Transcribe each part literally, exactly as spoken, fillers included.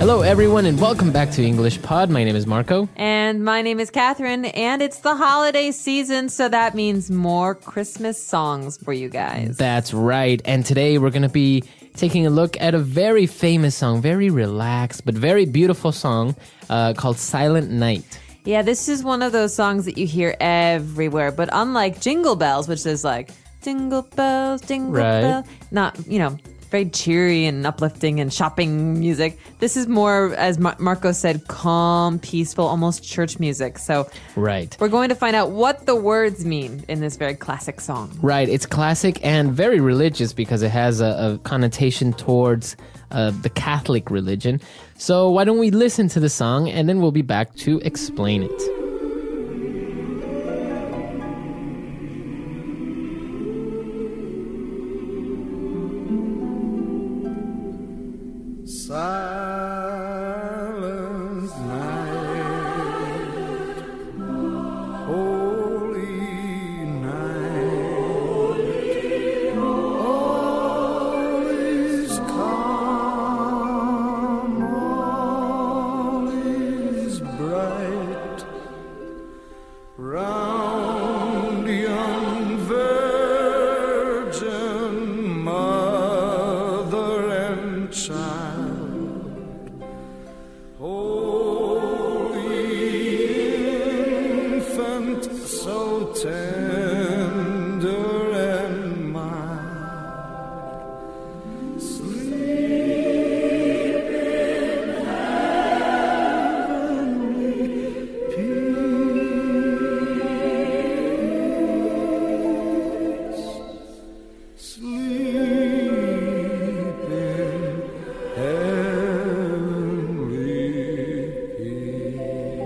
Hello, everyone, and welcome back to English Pod. My name is Marco. And my name is Catherine, and it's the holiday season, so that means more Christmas songs for you guys. That's right. And today we're going to be taking a look at a very famous song, very relaxed, but very beautiful song uh, called Silent Night. Yeah, this is one of those songs that you hear everywhere, but unlike Jingle Bells, which is like, Jingle Bells, Jingle Right. Bells, not, you know, very cheery and uplifting and shopping music. This is more, as Mar- Marco said, calm, peaceful, almost church music. So Right. we're going to find out what the words mean in this very classic song. Right. It's classic and very religious because it has a, a connotation towards uh, the Catholic religion. So why don't we listen to the song and then we'll be back to explain it. Silent night, holy night, all is calm, all is bright, round young virgin mother and child. So tender and mild, sleep in heavenly peace, sleep in heavenly peace.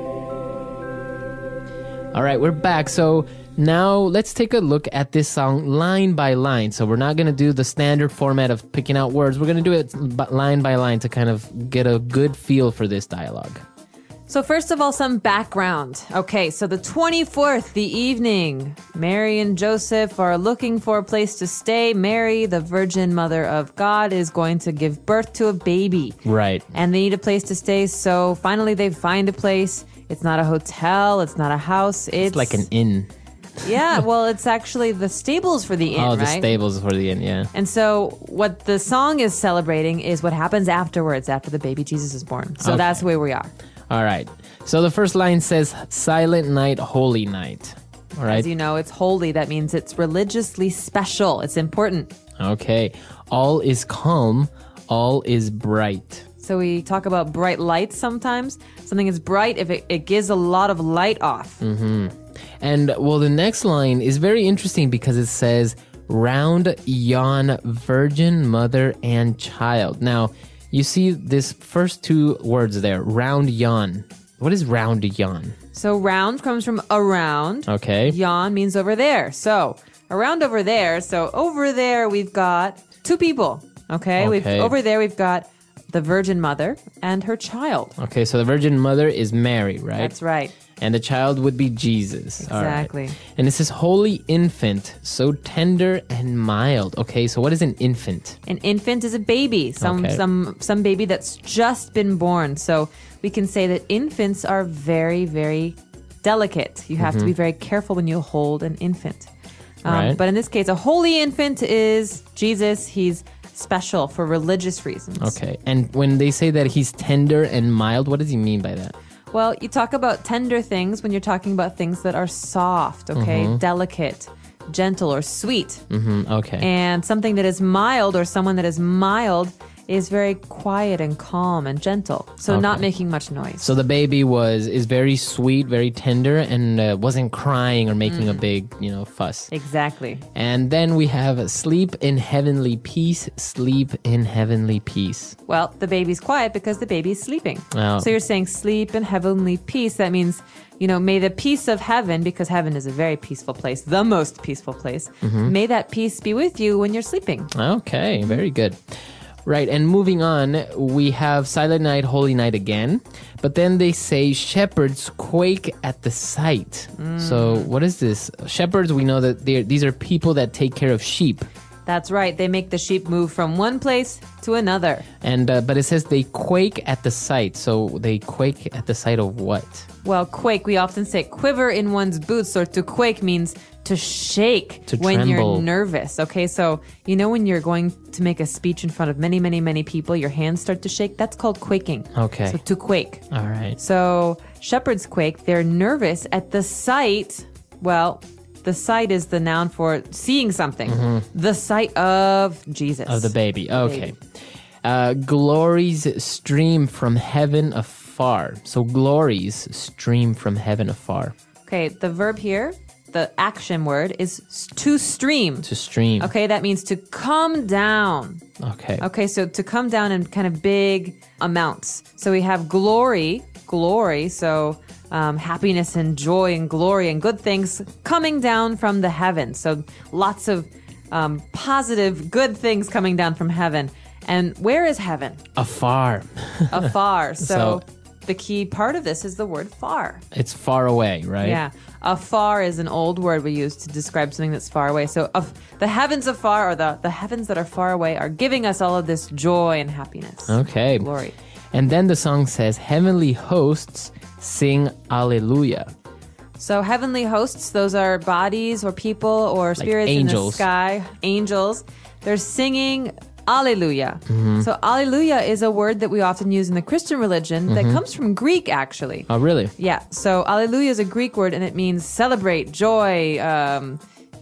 All right, we're back. So now let's take a look at this song line by line. So we're not going to do the standard format of picking out words. We're going to do it b- line by line to kind of get a good feel for this dialogue. So first of all, some background. Okay, so the twenty-fourth, the evening, Mary and Joseph are looking for a place to stay. Mary, the Virgin Mother of God, is going to give birth to a baby. Right. And they need a place to stay, so finally they find a place. It's not a hotel, it's not a house. It's, It's like an inn. Yeah, well, it's actually the stables for the inn, Oh, the right? stables for the inn, yeah. And so what the song is celebrating is what happens afterwards, after the baby Jesus is born. So Okay. that's where we are. All right. So the first line says, Silent Night, Holy Night. All right. As you know, it's holy. That means it's religiously special. It's important. Okay. All is calm. All is bright. So we talk about bright lights sometimes. Something is bright if it, it gives a lot of light off. Mm-hmm. And, well, the next line is very interesting because it says, Round yon virgin mother and child. Now, you see this first two words there, round yon. What is round yon? So round comes from around. Okay. Yon means over there. So around over there. So over there we've got two people. Okay. We've, Okay. over there we've got the Virgin Mother and her child. Okay, so the Virgin Mother is Mary, right? That's right. And the child would be Jesus. All right. Exactly. And it says holy infant, so tender and mild. Okay, so what is an infant? An infant is a baby, some Okay. some some baby that's just been born. So we can say that infants are very, very delicate. You have to be very careful when you hold an infant. Um, Right. But in this case, a holy infant is Jesus. He's special for religious reasons. Okay, and when they say that he's tender and mild, what does he mean by that? Well, you talk about tender things when you're talking about things that are soft, okay, delicate, gentle, or sweet. Mm-hmm, okay. And something that is mild or someone that is mild is very quiet and calm and gentle. So not Okay. making much noise. So the baby was is very sweet, very tender, and uh, wasn't crying or making a big, you know, fuss. Exactly. And then we have sleep in heavenly peace, sleep in heavenly peace. Well, the baby's quiet because the baby's sleeping. Oh. So you're saying sleep in heavenly peace. That means, you know, may the peace of heaven, because heaven is a very peaceful place, the most peaceful place, may that peace be with you when you're sleeping. Okay, very good. Right, and moving on, we have Silent Night, Holy Night again. But then they say shepherds quake at the sight. So what is this? Shepherds, we know that they're, these are people that take care of sheep. That's right. They make the sheep move from one place to another. And uh, but it says they quake at the sight. So they quake at the sight of what? Well, quake, we often say quiver in one's boots, or to quake means to shake To when tremble. you're nervous. Okay, so you know when you're going to make a speech in front of many, many, many people, your hands start to shake? That's called quaking. Okay. So to quake. All right. So shepherds quake. They're nervous at the sight. Well, the sight is the noun for seeing something. The sight of Jesus. Of the baby. Okay. baby. Uh, glories stream from heaven afar. So glories stream from heaven afar. Okay, the verb here, the action word, is s- to stream. To stream. Okay, that means to come down. Okay. Okay, so to come down in kind of big amounts. So we have glory, glory, so um, happiness and joy and glory and good things coming down from the heavens. So lots of um, positive, good things coming down from heaven. And where is heaven? Afar. Afar. So, So- the key part of this is the word far. It's far away, right? Yeah. Afar is an old word we use to describe something that's far away. So of the heavens afar, or the, the heavens that are far away, are giving us all of this joy and happiness. Okay. Glory. And then the song says, heavenly hosts sing Alleluia. So heavenly hosts, those are bodies or people or spirits in the angels. sky. Angels. They're singing Alleluia. So Alleluia is a word that we often use in the Christian religion that comes from Greek, actually. Oh, really? Yeah, so Alleluia is a Greek word, and it means celebrate, joy, um,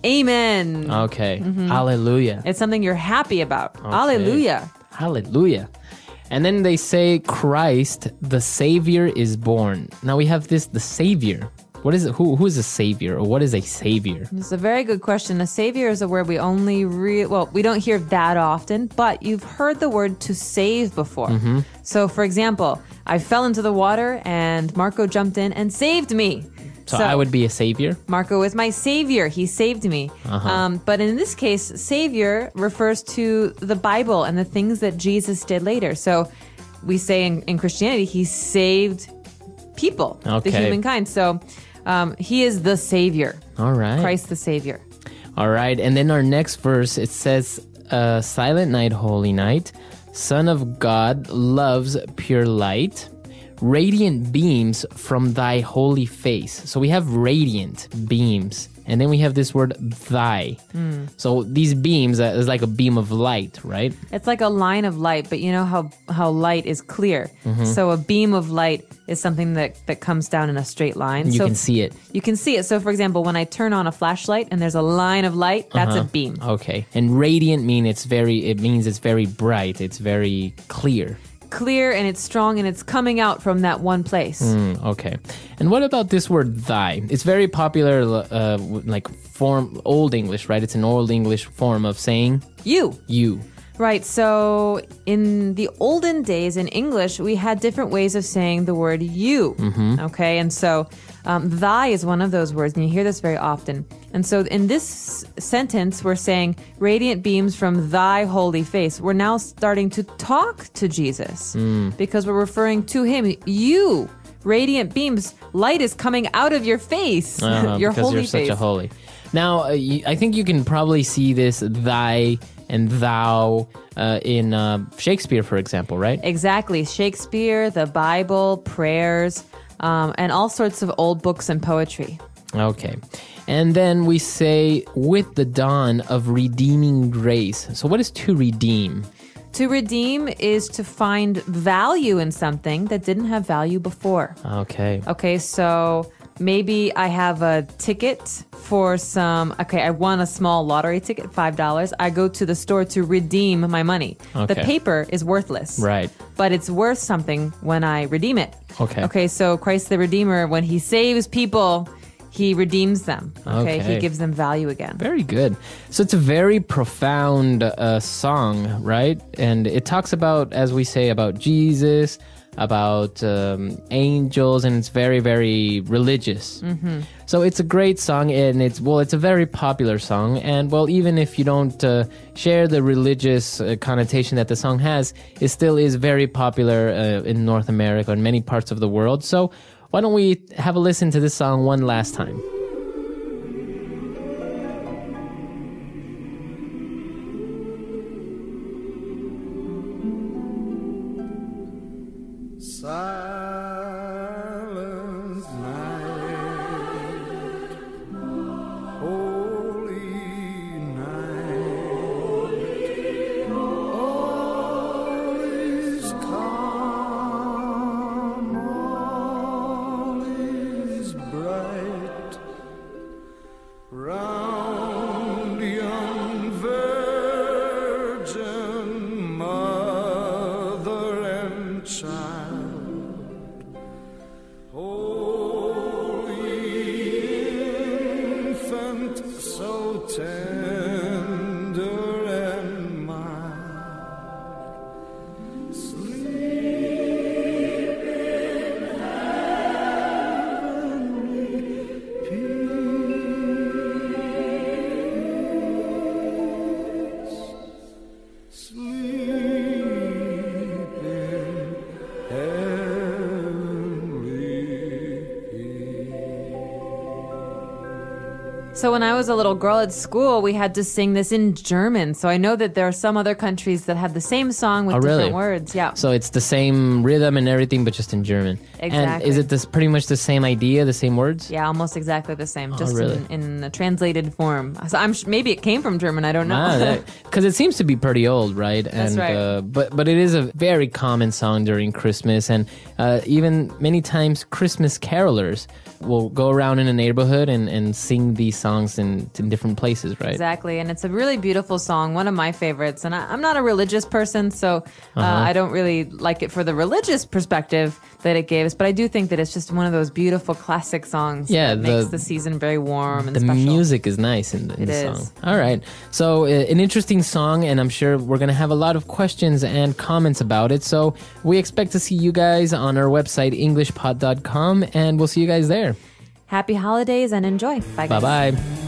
amen. Okay. Alleluia. It's something you're happy about. Alleluia. Hallelujah. And then they say, Christ, the Savior is born. Now we have this, the Savior. What is it? Who, who is a Savior, or what is a Savior? It's a very good question. A savior is a word we only re- well, we don't hear that often, but you've heard the word to save before. So, for example, I fell into the water and Marco jumped in and saved me. So, I would be a Savior? Marco is my savior. He saved me. Um, but in this case, savior refers to the Bible and the things that Jesus did later. So we say in, in Christianity, he saved people, Okay. the humankind. So um, he is the savior. All right. Christ the savior. All right. And then our next verse, it says, uh, Silent night, holy night, Son of God loves pure light, radiant beams from thy holy face. So we have radiant beams. And then we have this word thy. So these beams uh, is like a beam of light, right? It's like a line of light, but you know how, how light is clear. So a beam of light is something that, that comes down in a straight line. You so can see it. You can see it. So for example, when I turn on a flashlight and there's a line of light, that's a beam. Okay. And radiant mean it's very it means it's very bright, it's very clear. Clear and it's strong and it's coming out from that one place. Mm, okay. And what about this word thy? It's very popular uh w- like form old English, right? It's an old English form of saying You. you. Right. So in the olden days in English, we had different ways of saying the word you. Okay. And so um, thy is one of those words, and you hear this very often. And so in this sentence, we're saying radiant beams from thy holy face. We're now starting to talk to Jesus because we're referring to him. You, radiant beams, light is coming out of your face, Uh, your because holy you're such face. a holy. Now, uh, you, I think you can probably see this thy and thou uh, in uh, Shakespeare, for example, right? Exactly. Shakespeare, the Bible, prayers, um, and all sorts of old books and poetry. Okay. And then we say, with the dawn of redeeming grace. So what is to redeem? To redeem is to find value in something that didn't have value before. Okay. Okay, so maybe I have a ticket for some, okay, I won a small lottery ticket, five dollars. I go to the store to redeem my money. The Okay. paper is worthless. Right. But it's worth something when I redeem it. Okay. Okay, so Christ the Redeemer, when he saves people, he redeems them. Okay, Okay. he gives them value again. Very good. So it's a very profound uh, song, right? And it talks about, as we say, about Jesus, about um, angels, and it's very, very religious. Mm-hmm. So it's a great song, and it's, well, it's a very popular song. And, well, even if you don't uh, share the religious uh, connotation that the song has, it still is very popular uh, in North America and many parts of the world. So why don't we have a listen to this song one last time? So when I was a little girl at school, we had to sing this in German. So I know that there are some other countries that have the same song with Oh, really? different words. Yeah. So it's the same rhythm and everything, but just in German. And Exactly. is it this pretty much the same idea, the same words? Yeah, almost exactly the same, just really? in, in a translated form. So I'm sh- maybe it came from German. I don't know. Because it seems to be pretty old, right? That's and, right. Uh, but but it is a very common song during Christmas, and uh, even many times Christmas carolers will go around in a neighborhood and, and sing these songs in, in different places, right? Exactly, and it's a really beautiful song, one of my favorites. And I, I'm not a religious person, so uh, Uh-huh. I don't really like it for the religious perspective that it gives. But I do think that it's just one of those beautiful classic songs Yeah, that the- makes the season very warm and The special. music is nice in the, in It the is. song. All right. So, uh, an interesting song, and I'm sure we're going to have a lot of questions and comments about it. So, we expect to see you guys on our website, english pod dot com, and we'll see you guys there. Happy holidays and enjoy. Bye, guys. Bye bye.